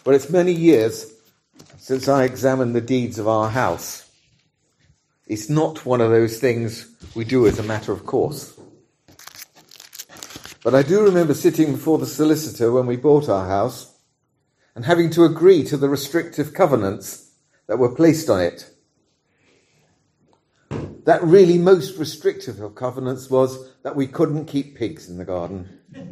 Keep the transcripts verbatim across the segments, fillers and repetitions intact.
Well, it's many years since I examined the deeds of our house. It's not one of those things we do as a matter of course. But I do remember sitting before the solicitor when we bought our house and having to agree to the restrictive covenants that were placed on it. That really most restrictive of covenants was that we couldn't keep pigs in the garden.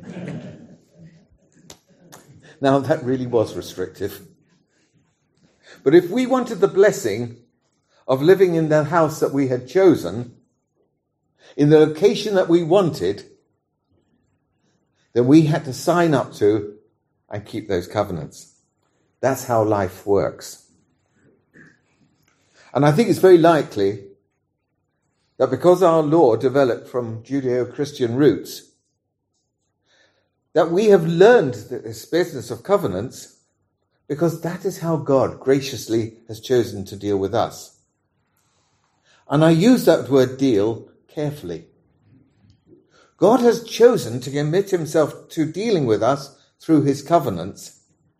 Now, that really was restrictive. But if we wanted the blessing of living in the house that we had chosen, in the location that we wanted, then we had to sign up to and keep those covenants. That's how life works. And I think it's very likely that because our law developed from Judeo-Christian roots, that we have learned this business of covenants because that is how God graciously has chosen to deal with us. And I use that word deal carefully. God has chosen to commit himself to dealing with us through his covenants.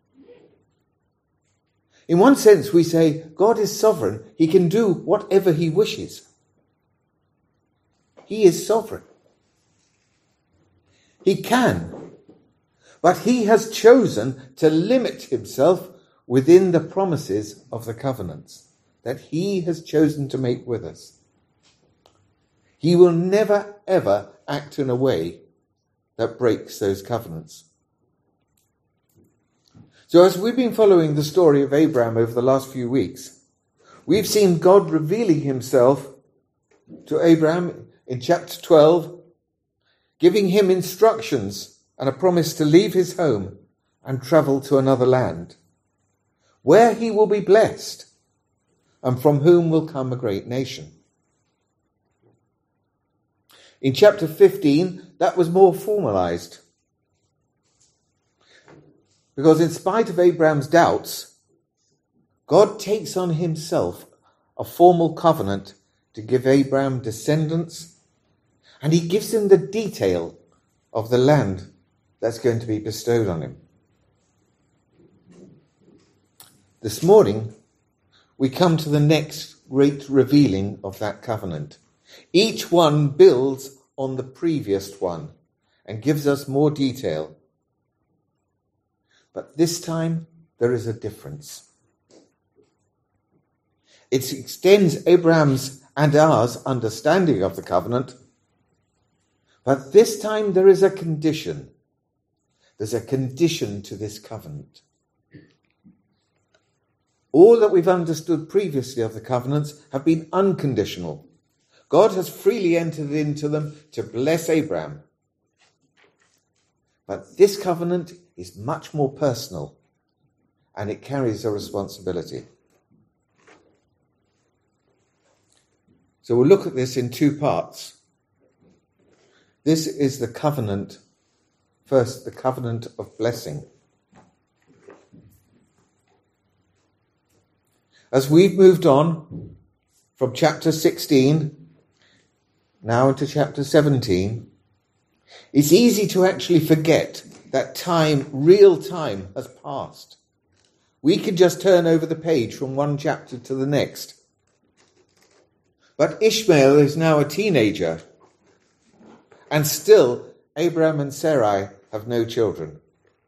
In one sense, we say God is sovereign. He can do whatever he wishes. He is sovereign. He can. But he has chosen to limit himself within the promises of the covenants that he has chosen to make with us. He will never, ever act in a way that breaks those covenants. So as we've been following the story of Abraham over the last few weeks, we've seen God revealing himself to Abraham in chapter twelve, giving him instructions and a promise to leave his home and travel to another land, where he will be blessed and from whom will come a great nation. In chapter fifteen, that was more formalized. Because in spite of Abraham's doubts, God takes on himself a formal covenant to give Abraham descendants, and he gives him the detail of the land that's going to be bestowed on him. This morning, we come to the next great revealing of that covenant. Each one builds on the previous one and gives us more detail. But this time, there is a difference. It extends Abraham's and ours understanding of the covenant, but this time there is a condition. There's a condition to this covenant. All that we've understood previously of the covenants have been unconditional. God has freely entered into them to bless Abraham. But this covenant is much more personal, and it carries a responsibility. So we'll look at this in two parts. This is the covenant. First, the covenant of blessing. As we've moved on from chapter sixteen, now into chapter seventeen, it's easy to actually forget that time, real time, has passed. We can just turn over the page from one chapter to the next. But Ishmael is now a teenager, and still Abraham and Sarai have no children.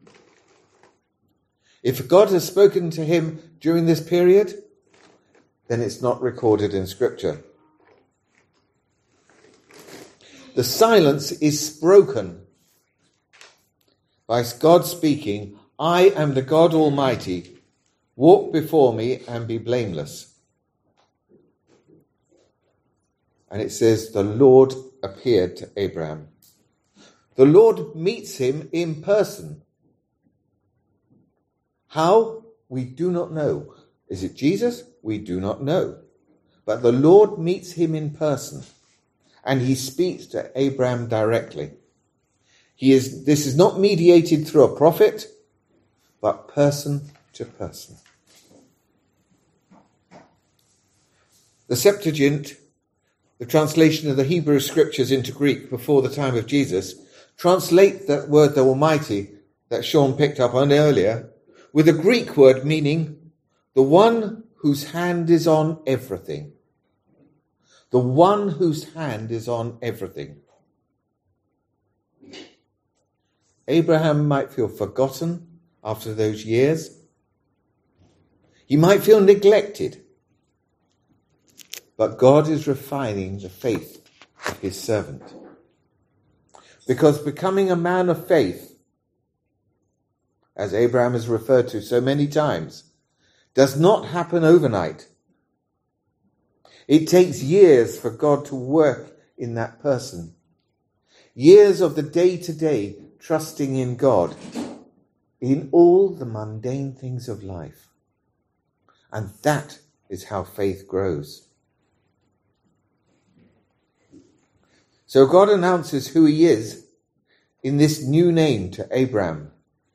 If God has spoken to him during this period, then it's not recorded in Scripture. The silence is broken by God speaking, "I am the God Almighty. Walk before me and be blameless." And it says, the Lord appeared to Abraham. The Lord meets him in person. How? We do not know. Is it Jesus? We do not know. But the Lord meets him in person, and he speaks to Abraham directly. He is. This is not mediated through a prophet, but person to person. The Septuagint, the translation of the Hebrew scriptures into Greek before the time of Jesus, translate that word, the Almighty, that Sean picked up on earlier, with a Greek word meaning the one whose hand is on everything. The one whose hand is on everything. Abraham might feel forgotten after those years. He might feel neglected. But God is refining the faith of his servant. Because becoming a man of faith, as Abraham is referred to so many times, does not happen overnight. It takes years for God to work in that person. Years of the day-to-day trusting in God in all the mundane things of life. And that is how faith grows. So God announces who he is in this new name to Abraham.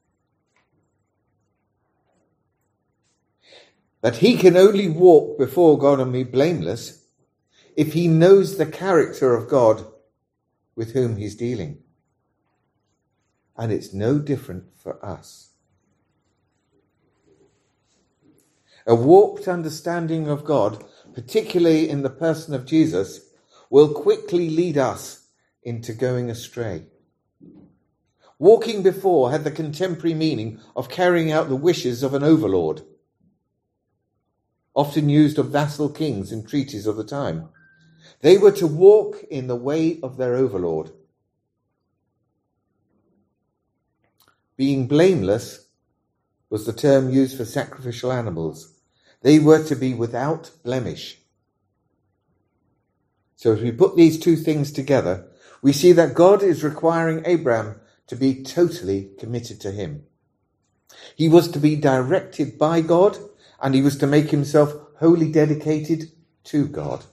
That he can only walk before God and be blameless if he knows the character of God with whom he's dealing. And it's no different for us. A warped understanding of God, particularly in the person of Jesus, will quickly lead us into going astray. Walking before had the contemporary meaning of carrying out the wishes of an overlord, often used of vassal kings in treaties of the time. They were to walk in the way of their overlord. Being blameless was the term used for sacrificial animals. They were to be without blemish. So as we put these two things together, we see that God is requiring Abraham to be totally committed to him. He was to be directed by God, and he was to make himself wholly dedicated to God.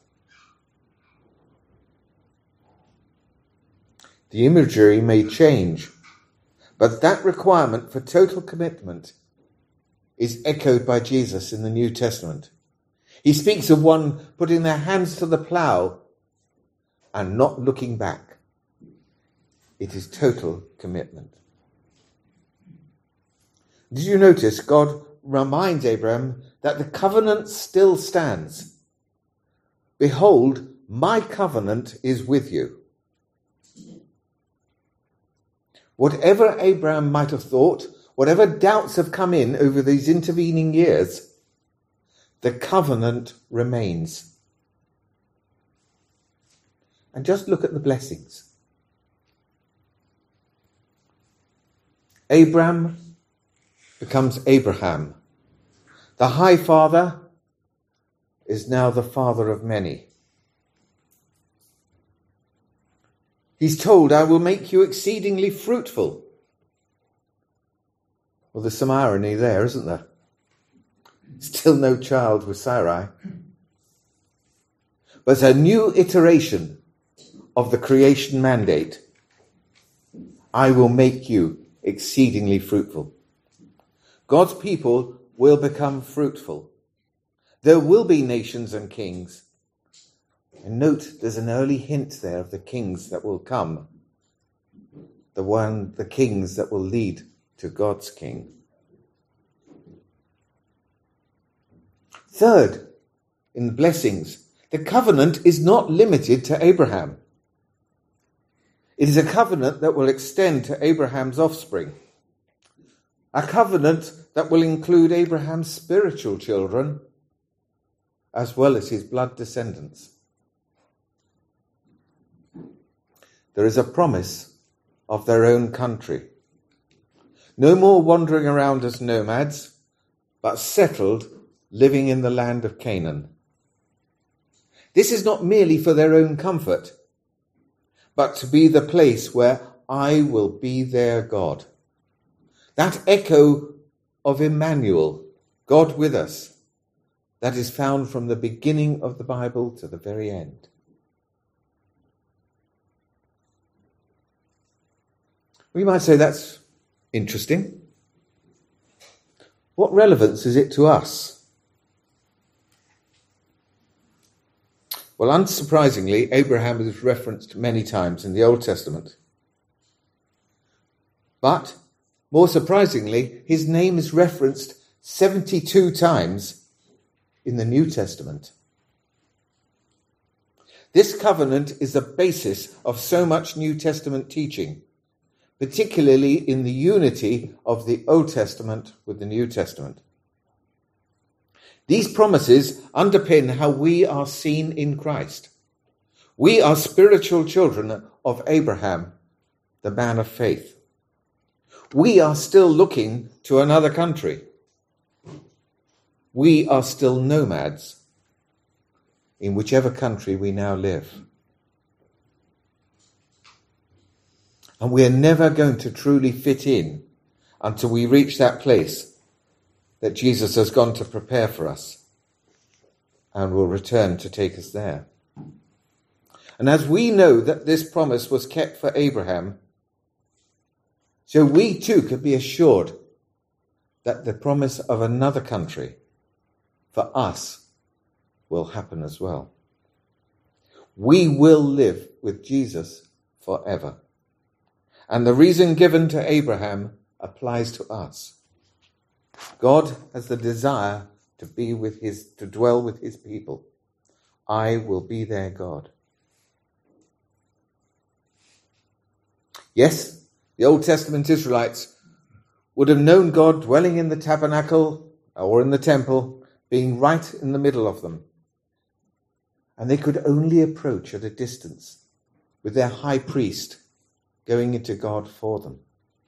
The imagery may change, but that requirement for total commitment is echoed by Jesus in the New Testament. He speaks of one putting their hands to the plough and not looking back. It is total commitment. Did you notice God reminds Abraham that the covenant still stands? Behold, my covenant is with you. Whatever Abraham might have thought, whatever doubts have come in over these intervening years, the covenant remains. And just look at the blessings. Abram becomes Abraham. The High Father is now the father of many. He's told, I will make you exceedingly fruitful. Well, there's some irony there, isn't there? Still no child with Sarai. But a new iteration of the creation mandate. I will make you exceedingly fruitful. God's people will become fruitful. There will be nations and kings. And note, there's an early hint there of the kings that will come. The one, the kings that will lead to God's king. Third, in the blessings, the covenant is not limited to Abraham. It is a covenant that will extend to Abraham's offspring. A covenant that will include Abraham's spiritual children, as well as his blood descendants. There is a promise of their own country. No more wandering around as nomads, but settled, living in the land of Canaan. This is not merely for their own comfort, but to be the place where I will be their God. That echo of Emmanuel, God with us, that is found from the beginning of the Bible to the very end. We might say that's interesting. What relevance is it to us? Well, unsurprisingly, Abraham is referenced many times in the Old Testament. But More surprisingly, his name is referenced seventy-two times in the New Testament. This covenant is the basis of so much New Testament teaching, particularly in the unity of the Old Testament with the New Testament. These promises underpin how we are seen in Christ. We are spiritual children of Abraham, the man of faith. We are still looking to another country. We are still nomads in whichever country we now live. And we are never going to truly fit in until we reach that place that Jesus has gone to prepare for us and will return to take us there. And as we know that this promise was kept for Abraham, so we too can be assured that the promise of another country for us will happen as well. We will live with Jesus forever. And the reason given to Abraham applies to us. God has the desire to be with his, to dwell with his people. I will be their God. Yes, the Old Testament Israelites would have known God dwelling in the tabernacle or in the temple, being right in the middle of them. And they could only approach at a distance with their high priest going into God for them.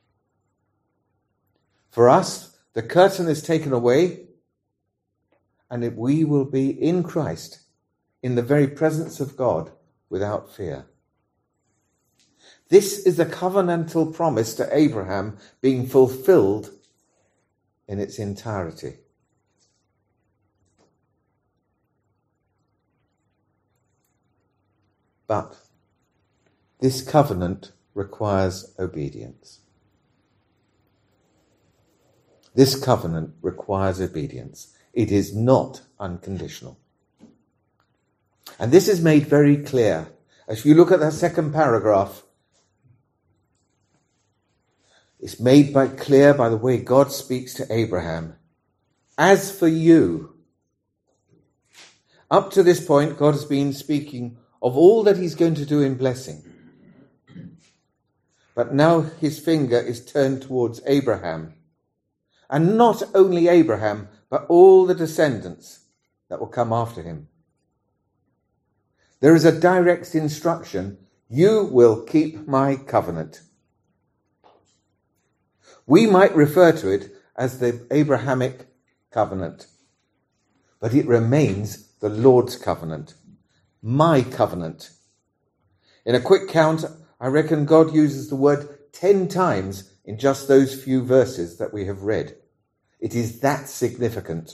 For us, the curtain is taken away, and we will be in Christ, in the very presence of God, without fear. This is the covenantal promise to Abraham being fulfilled in its entirety. But this covenant requires obedience. This covenant requires obedience. It is not unconditional. And this is made very clear. As you look at that second paragraph, it's made by clear by the way God speaks to Abraham. As for you, up to this point, God has been speaking of all that he's going to do in blessing. But now his finger is turned towards Abraham. And not only Abraham, but all the descendants that will come after him. There is a direct instruction. You will keep my covenant. We might refer to it as the Abrahamic covenant, but it remains the Lord's covenant, my covenant. In a quick count, I reckon God uses the word ten times in just those few verses that we have read. It is that significant.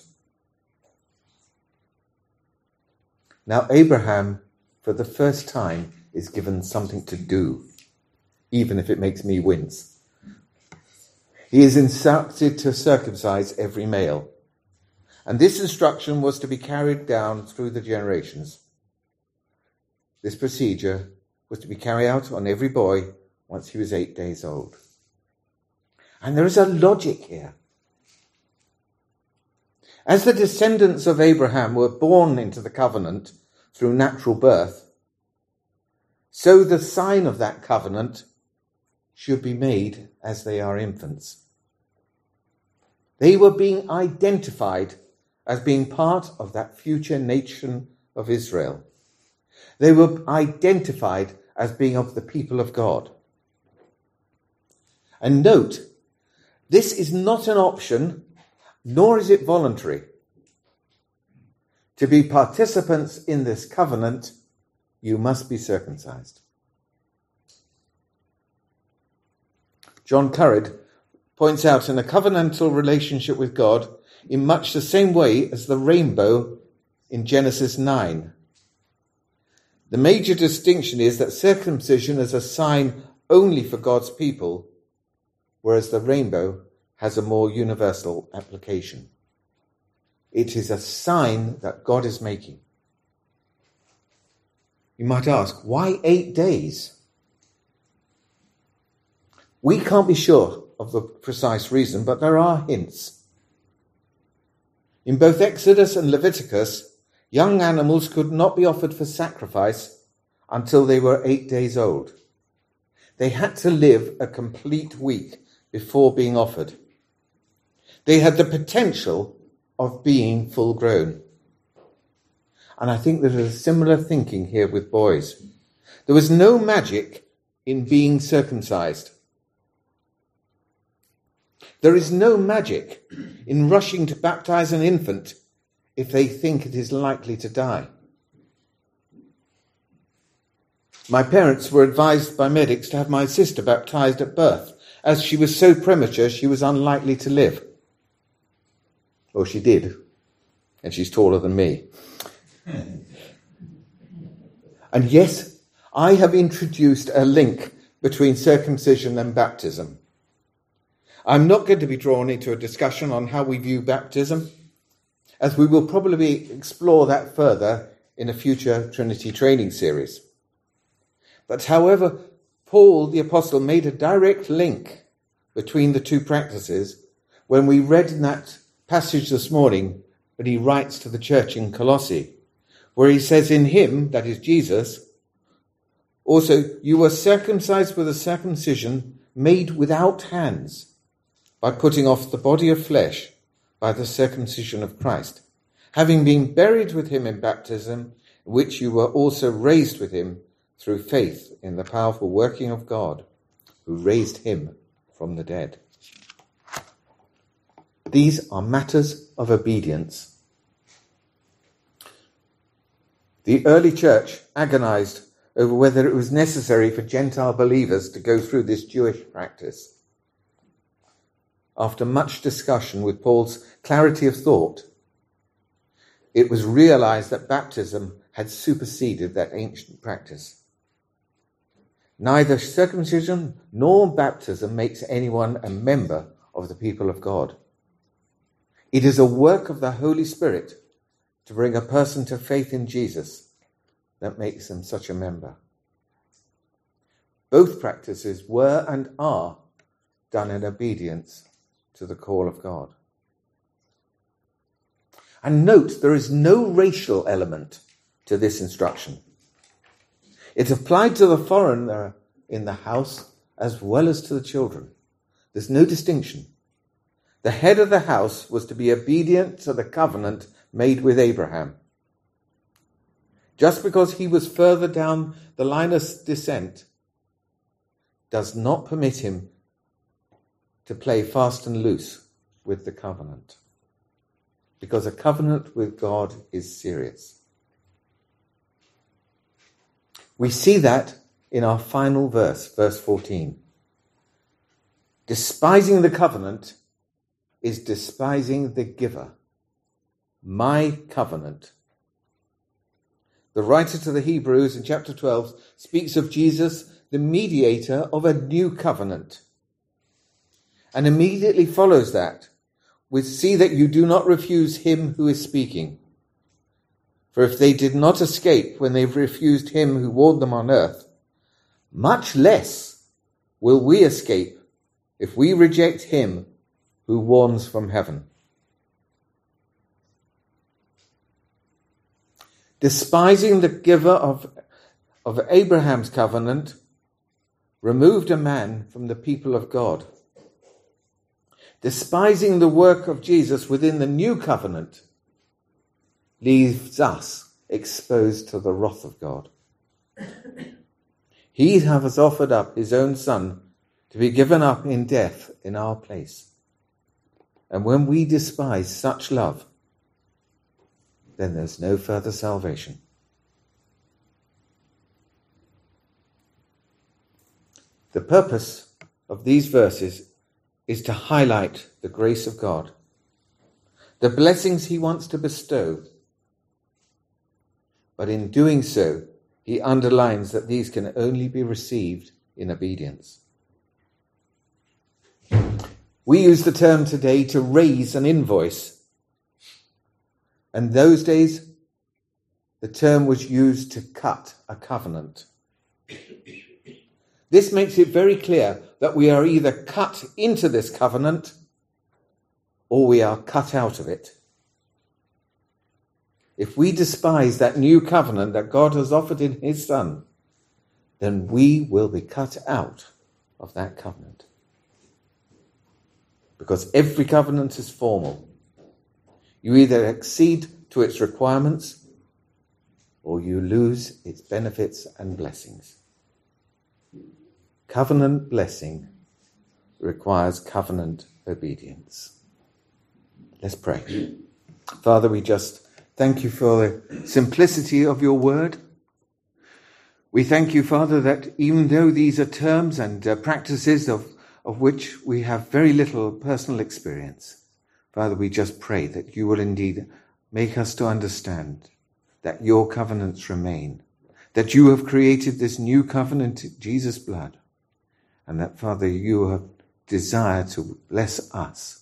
Now, Abraham, for the first time, is given something to do, even if it makes me wince. He is instructed to circumcise every male. And this instruction was to be carried down through the generations. This procedure was to be carried out on every boy once he was eight days old. And there is a logic here. As the descendants of Abraham were born into the covenant through natural birth, so the sign of that covenant should be made as they are infants. They were being identified as being part of that future nation of Israel. They were identified as being of the people of God. And note, this is not an option, nor is it voluntary. To be participants in this covenant, you must be circumcised. John Currid points out in a covenantal relationship with God in much the same way as the rainbow in Genesis nine. The major distinction is that circumcision is a sign only for God's people, whereas the rainbow has a more universal application. It is a sign that God is making. You might ask, why eight days? We can't be sure of the precise reason, but there are hints. In both Exodus and Leviticus, young animals could not be offered for sacrifice until they were eight days old. They had to live a complete week before being offered. They had the potential of being full grown. And I think there is similar thinking here with boys. There was no magic in being circumcised. There is no magic in rushing to baptize an infant if they think it is likely to die. My parents were advised by medics to have my sister baptized at birth, as she was so premature she was unlikely to live. Well, she did, and she's taller than me. And yes, I have introduced a link between circumcision and baptism. I'm not going to be drawn into a discussion on how we view baptism, as we will probably explore that further in a future Trinity training series. But however, Paul the Apostle made a direct link between the two practices when we read in that passage this morning when he writes to the church in Colossae, where he says, in him, that is Jesus, also you were circumcised with a circumcision made without hands, by putting off the body of flesh by the circumcision of Christ, having been buried with him in baptism, in which you were also raised with him through faith in the powerful working of God, who raised him from the dead. These are matters of obedience. The early church agonized over whether it was necessary for Gentile believers to go through this Jewish practice. After much discussion with Paul's clarity of thought, it was realized that baptism had superseded that ancient practice. Neither circumcision nor baptism makes anyone a member of the people of God. It is a work of the Holy Spirit to bring a person to faith in Jesus that makes them such a member. Both practices were and are done in obedience to the call of God. And note, there is no racial element to this instruction. It applied to the foreigner in the house as well as to the children. There's no distinction. The head of the house was to be obedient to the covenant made with Abraham. Just because he was further down the line of descent does not permit him to play fast and loose with the covenant. Because a covenant with God is serious. We see that in our final verse, verse fourteen. Despising the covenant is despising the giver. My covenant. The writer to the Hebrews in chapter twelve speaks of Jesus, the mediator of a new covenant. And immediately follows that with, see that you do not refuse him who is speaking. For if they did not escape when they refused him who warned them on earth, much less will we escape if we reject him who warns from heaven. Despising the giver of, of Abraham's covenant removed a man from the people of God. Despising the work of Jesus within the new covenant leaves us exposed to the wrath of God. He has offered up his own Son to be given up in death in our place. And when we despise such love, then there's no further salvation. The purpose of these verses is to highlight the grace of God, the blessings he wants to bestow. But in doing so, he underlines that these can only be received in obedience. We use the term today to raise an invoice. And those days, the term was used to cut a covenant. This makes it very clear that we are either cut into this covenant or we are cut out of it. If we despise that new covenant that God has offered in his Son, then we will be cut out of that covenant. Because every covenant is formal. You either accede to its requirements or you lose its benefits and blessings. Covenant blessing requires covenant obedience. Let's pray. Father, we just thank you for the simplicity of your word. We thank you, Father, that even though these are terms and uh, practices of, of which we have very little personal experience, Father, we just pray that you will indeed make us to understand that your covenants remain, that you have created this new covenant in Jesus' blood, and that, Father, you have desired to bless us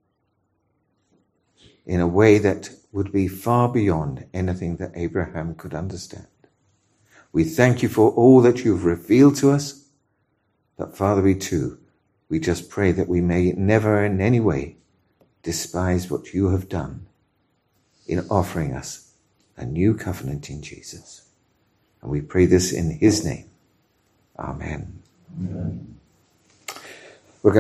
in a way that would be far beyond anything that Abraham could understand. We thank you for all that you've revealed to us, but Father, we too, we just pray that we may never in any way despise what you have done in offering us a new covenant in Jesus. And we pray this in his name. Amen. Amen.